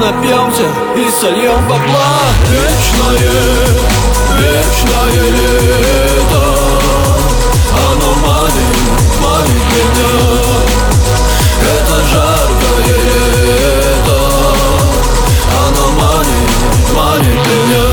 напьемся и сольем бабла. Вечное лето, оно манит меня. Это жаркое лето, оно манит меня.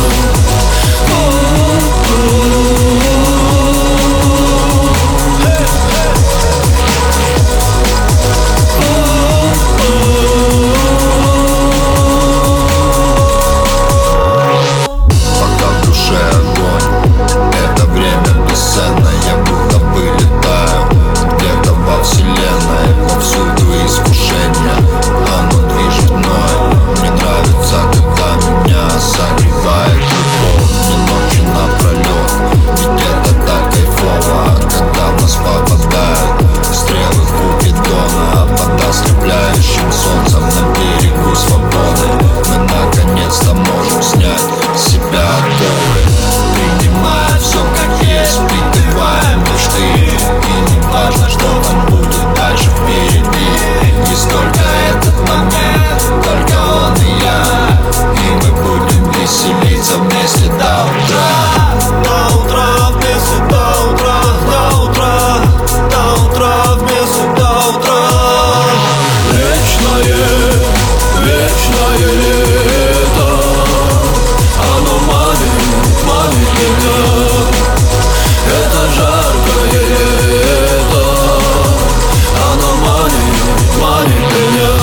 Солнцем на берегу свободы мы наконец-то можем снять с себя оковы, принимая все как есть, прикрываем мечты. И не важно, что там будет дальше впереди. Есть только этот момент, только он и я. И мы будем веселиться вместе до утра. До утра вместе, до утра, до утра, до утра вместе, до утра. Вечное лето, оно манит меня. Это жаркое лето, оно манит меня.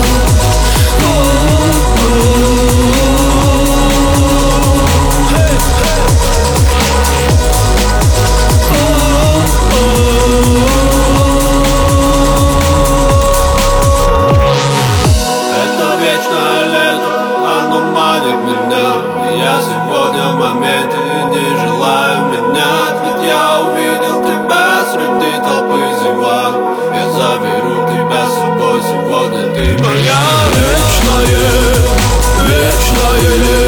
Я сегодня в моменте и не желаю менять. Ведь я увидел тебя среди толпы зевак. Я заберу тебя с собой, сегодня ты моя. Вечное лето.